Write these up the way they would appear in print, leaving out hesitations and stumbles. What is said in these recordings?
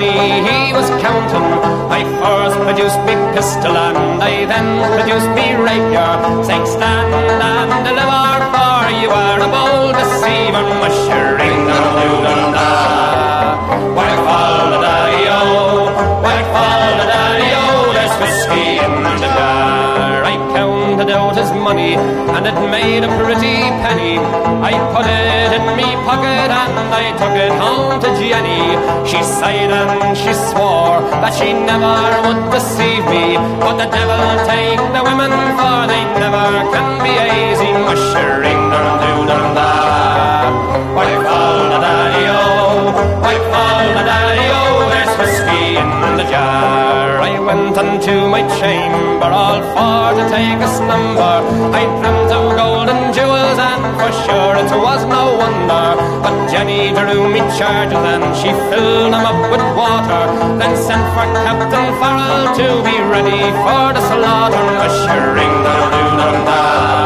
money he was counting. I first produced me pistol and I then produced me rapier, saying stand and deliver, for you are a bold deceiver. Mushering da-da-da-da-da, white fall the daddy-o, white fall the daddy-o, there's whiskey in the jar. I counted out his money and it made a pretty penny. I put it in me pocket and I took it home to Jenny. She sighed and she swore that she never would deceive me, but the devil take the women, for they never can be easy. Mushering dum-doo-dum-da, white fall the daddy-o, white fall the daddy-o, there's whiskey in the jar. I went unto my chamber all for to take a slumber. I dreamt of golden jewels and for sure it was no wonder. But Jenny drew me charges and she filled them up with water, then sent for Captain Farrell to be ready for the slaughter. Mushering da-da-doo-dum-da,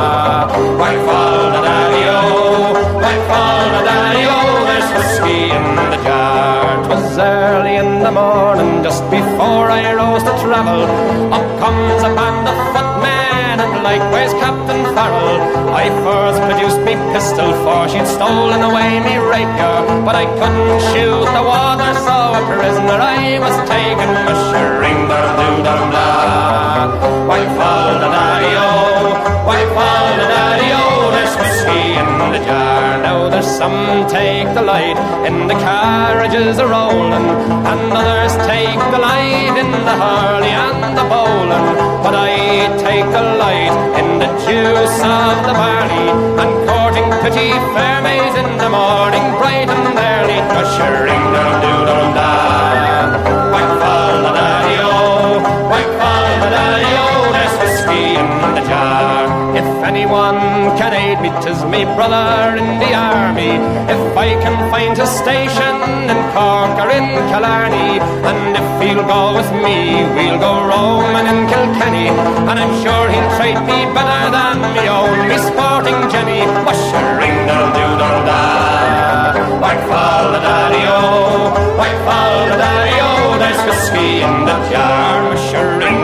white fall the daddy-o, white fall the daddy-o, there's whiskey in the jar. 'Twas early in the morning, just before I rose to travel, up comes a band of footmen and likewise Captain Farrell. I first produced me pistol, for she'd stolen away me rapier, but I couldn't shoot the water, so a prisoner I was taken. Mushering da-doo-dum-da, white fall the daddy-o, white fall the daddy-o, there's whiskey in the jar. Now there's some take the light in the carriages a-rolling, and others take the light in the hurley and the bowling, but I take the light in the juice of the barley, and courting pretty fair maids in the morning bright and early. Mushering dum-doo-dum-da, white fall the daddy-o, white fall the daddy-o, there's whiskey in the jar. If anyone can aid me, 'tis me brother in the army. If I can find his station in Cork or in Killarney, and if he'll go with me, we'll go roaming in Kilkenny, and I'm sure he'll treat me better than me own, me sporting Jenny. Mushering dum-doo-dum-da, white fall the daddy-o, white fall the daddy-o, there's whiskey in the jar. Mushering